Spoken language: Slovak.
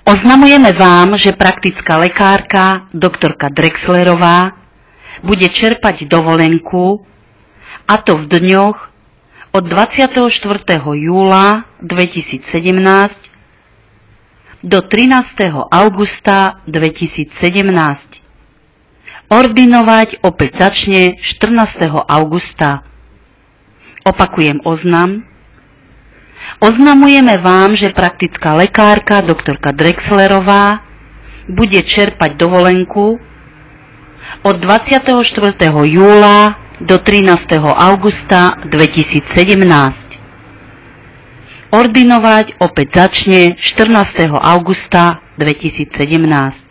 Oznamujeme vám, že praktická lekárka doktorka Drexlerová bude čerpať dovolenku, a to v dňoch od 24. júla 2017 do 13. augusta 2017. Ordinovať opäť začne 14. augusta. Opakujem oznam. Oznamujeme vám, že praktická lekárka doktorka Drexlerová bude čerpať dovolenku od 24. júla do 13. augusta 2017. Ordinovať opäť začne 14. augusta 2017.